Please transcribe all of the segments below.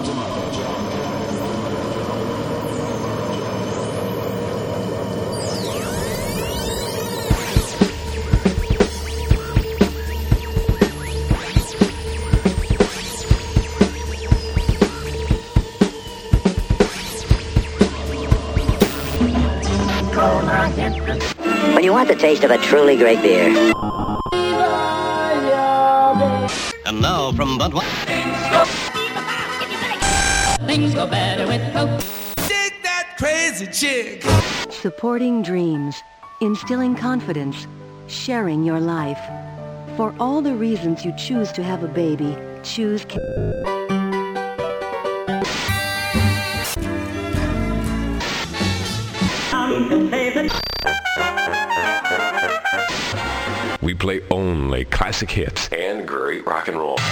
When you want the taste of a truly great beer. And now from Budweiser. Things go better with Coke. Dig that crazy chick. Supporting dreams, instilling confidence, sharing your life. For all the reasons you choose to have a baby, choose We play only classic hits and great rock and roll.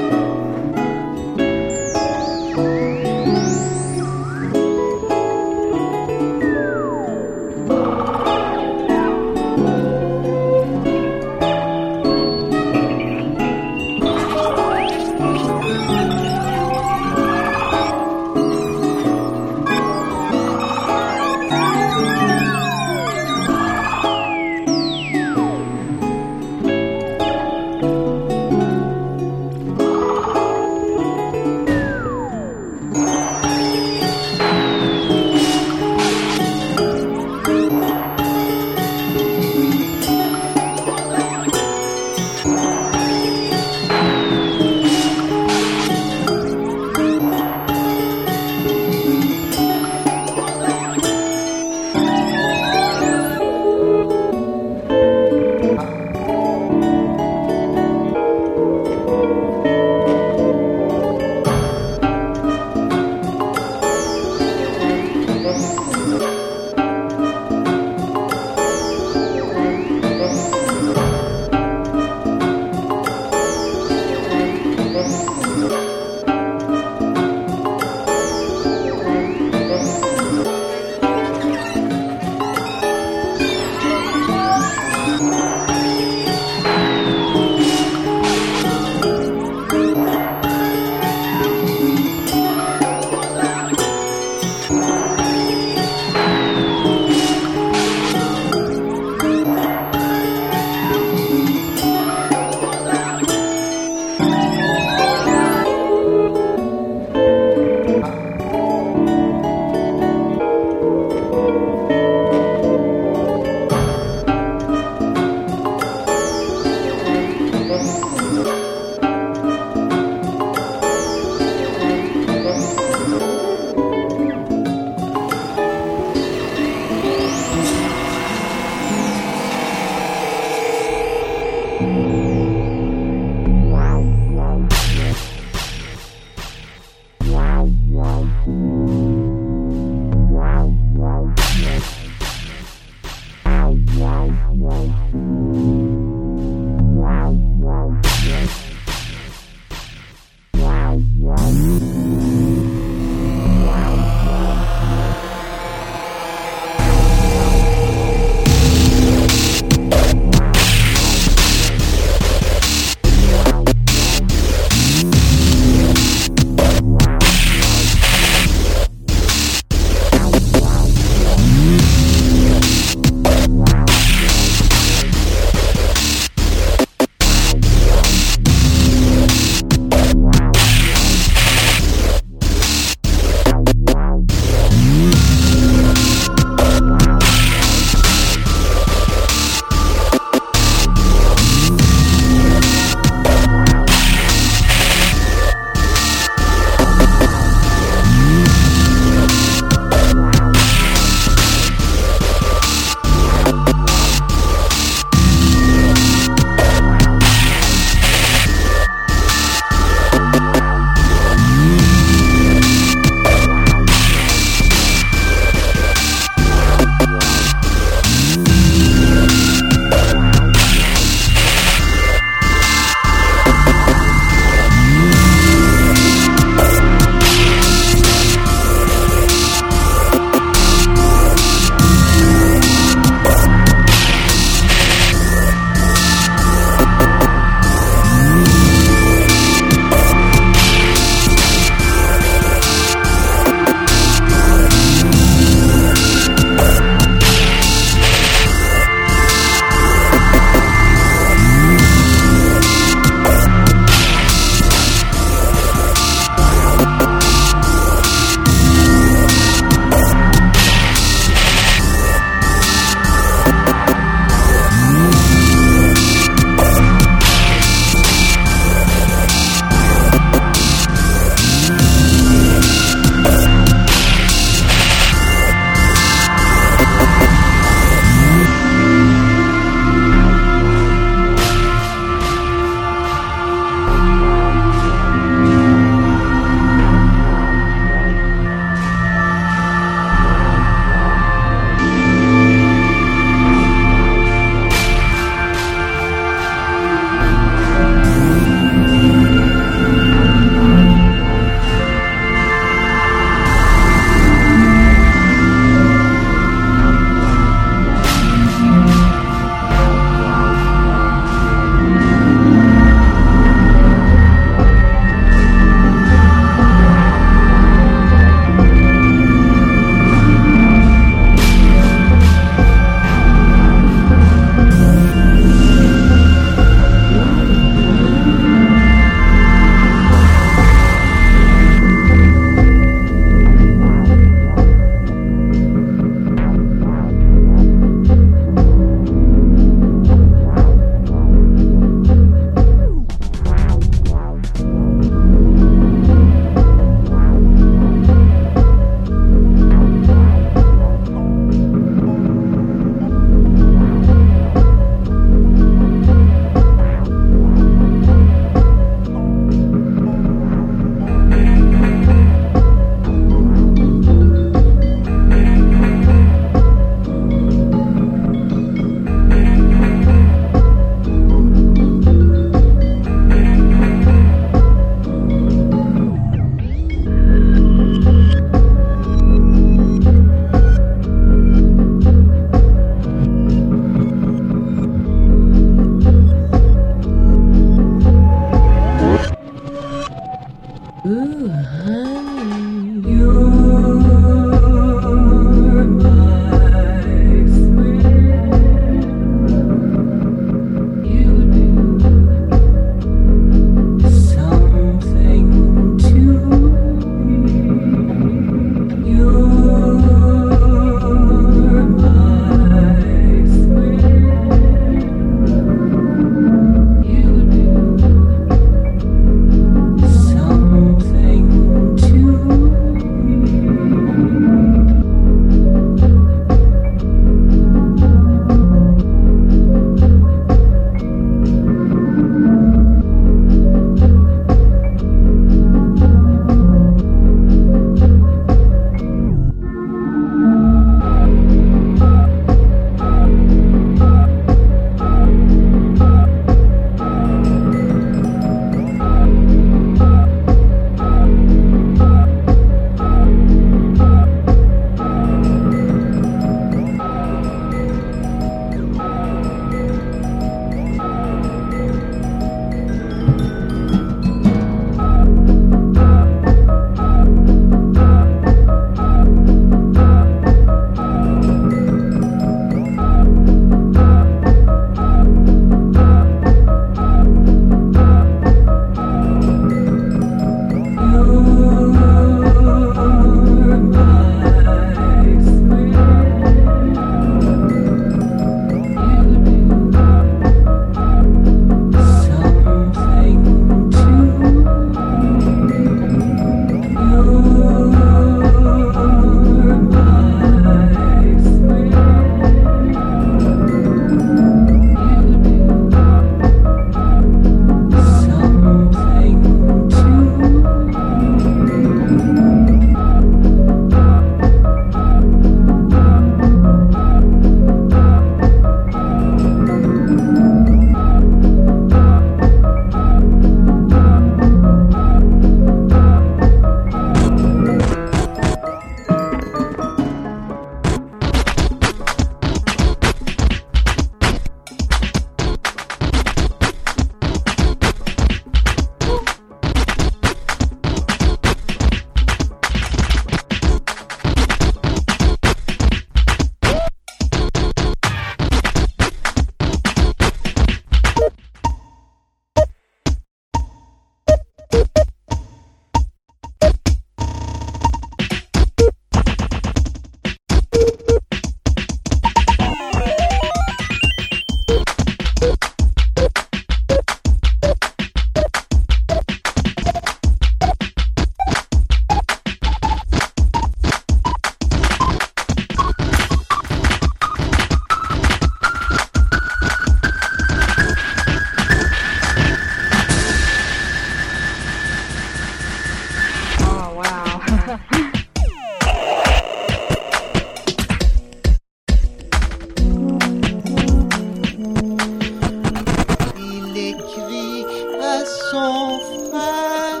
Il écrit à son frère: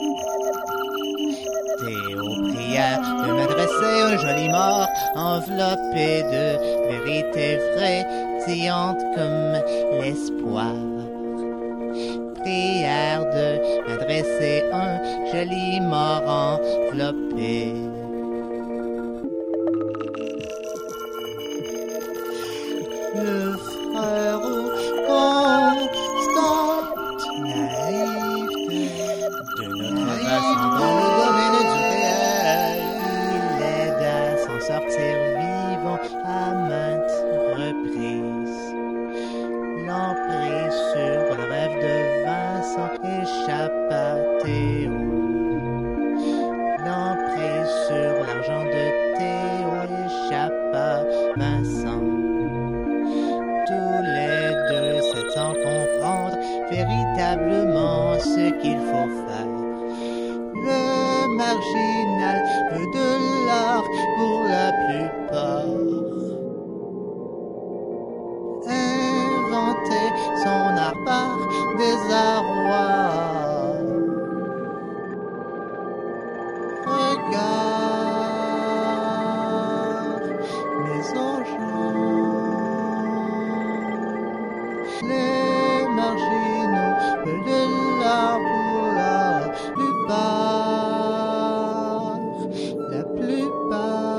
Théo, prière de m'adresser un joli mort enveloppé de vérité vraie, brillante comme l'espoir. Prière de m'adresser un joli mort enveloppé. Le frère Constant, naïveté de notre race dans le domaine du réel, il aide à s'en sortir vivant à maintes reprises. L'emprise sur le rêve de Vincent échappe à Théo. L'emprise sur l'argent de Théo échappe à Vincent. Tous les deux s'aident sans comprendre véritablement ce qu'il faut faire. Le marginal veut de l'art pour la plupart. Inventer son art par désarroi. Regarde mes enjeux. Les marginaux veulent de l'art pour la plupart. La plupart.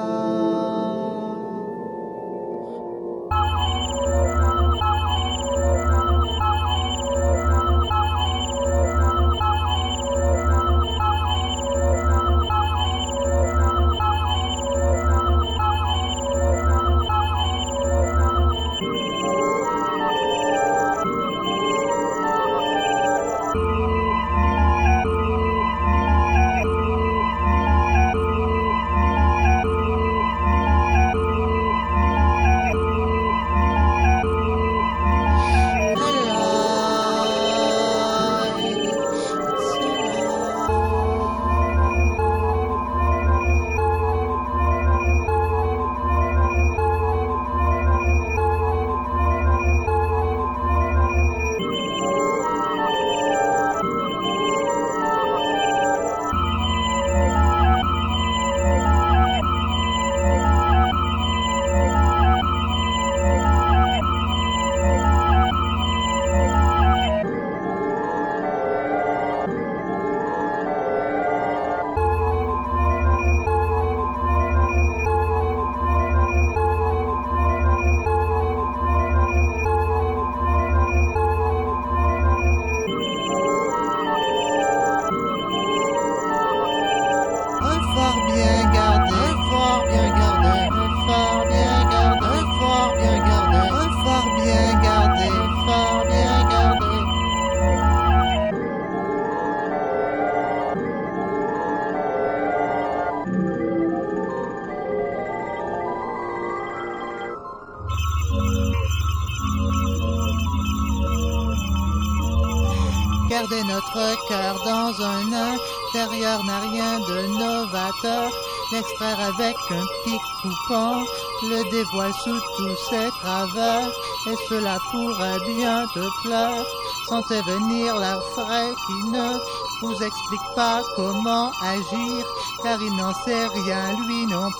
Garder notre cœur dans un intérieur n'a rien de novateur. L'extraire avec un pic coupant le dévoile sous tous ses travers. Et cela pourrait bien te plaire. Sentez venir l'air frais qui ne vous explique pas comment agir, car il n'en sait rien lui non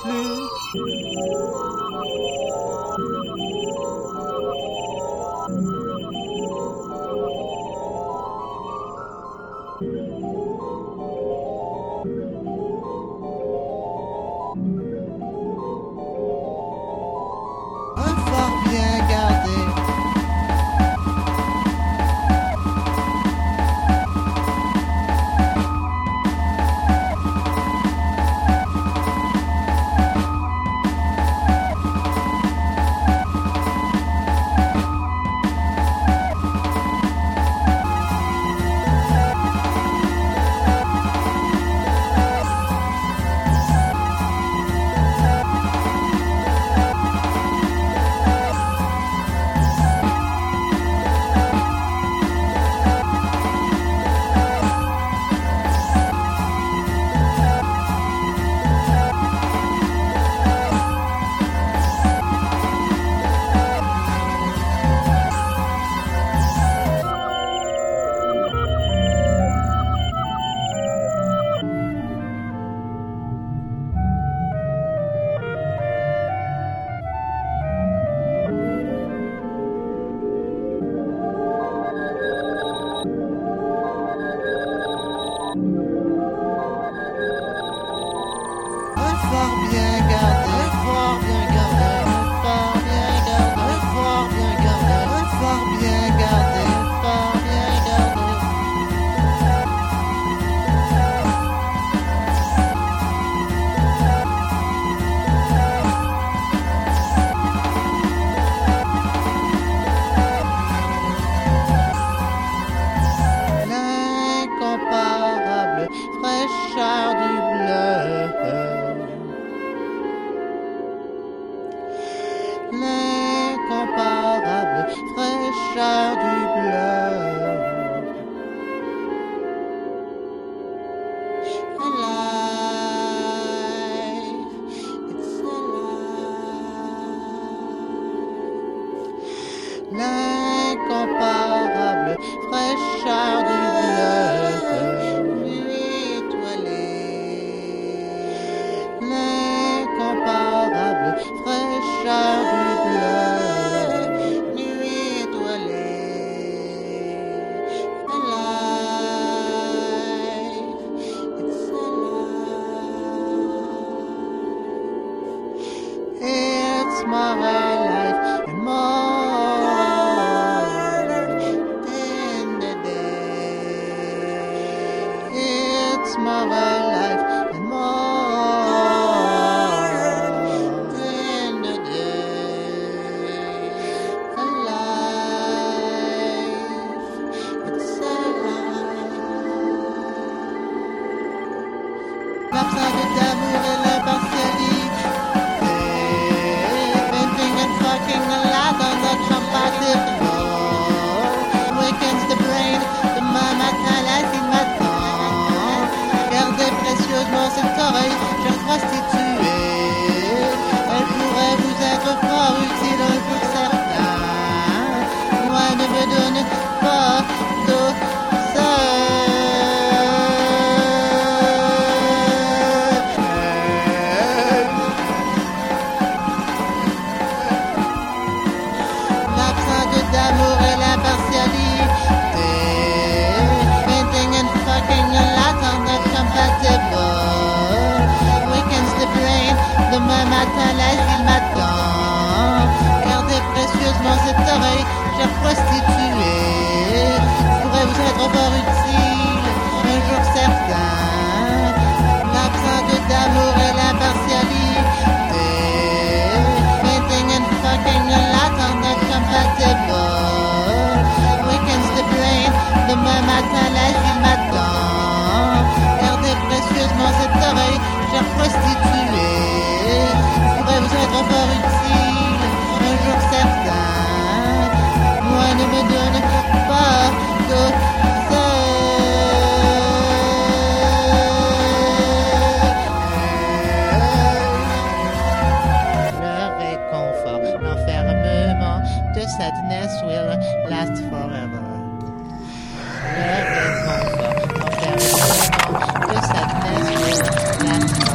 plus. fort bien gardé, fort bien gardé, fort bien gardé, fort bien gardé, fort bien gardé, fort bien gardé. L'incomparable fraîcheur du bleu, l'incomparable fraîcheur du bleu. Alive, it's alive. L'incomparable fraîcheur du bleu, nuit étoilée. L'incomparable fraîcheur du bleu, nuit étoilée. Alive, it's alive. It's more alive and more than the day. It's more alive and more than the day. Alive, it's alive. L'absence d'amour et l'impartialité, venting and fucking a lot on the compatible awakens the brain, the mama talasse in ma temps. Gardez précieusement cette oreille, je prostituée. Elle pourrait vous être fort utile pour certains. Moi ne me donne pas d'eau l'absence d'amour et l'impartialité, venting and fucking a lot on the compatible, weakens the brain, demain matin l'asile m'attend. Gardez précieusement cette oreille, chère prostituée, pourrait vous être fort utile un jour certain. L'absence d'amour et l'impartialité, venting and fucking a lot on the compatible, weakens the brain, demain matin l'asile m'attend. Gardez précieusement cette oreille, chère prostituée, pourrait vous être fort utile un jour certain. Moi ne me donne pas le réconfort, l'enfermement de sadness will last forever. Le réconfort, l'enfermement de sadness will last forever.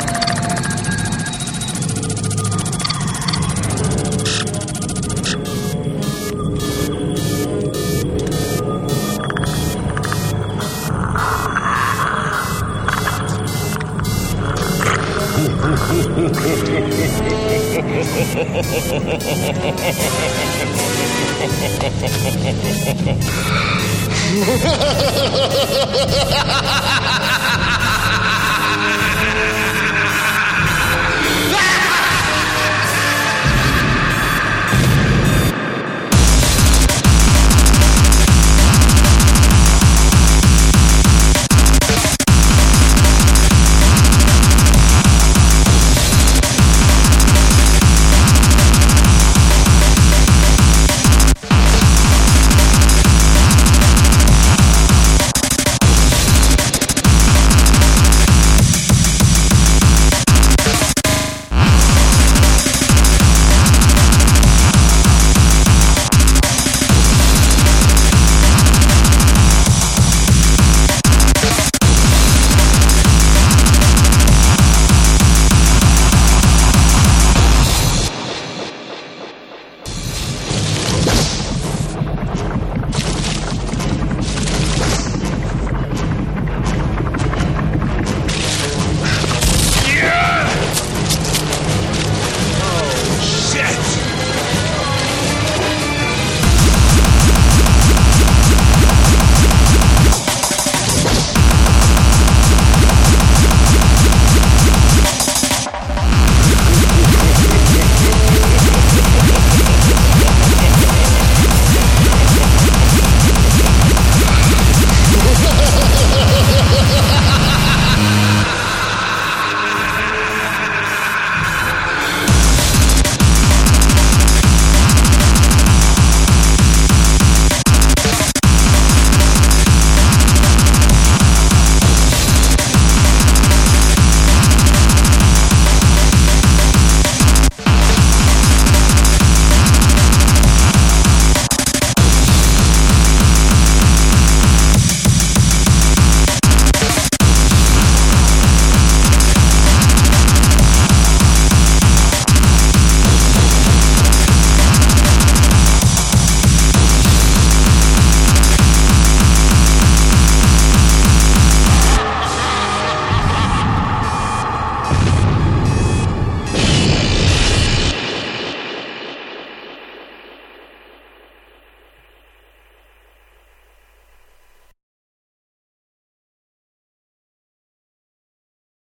Ha ha ha ha ha!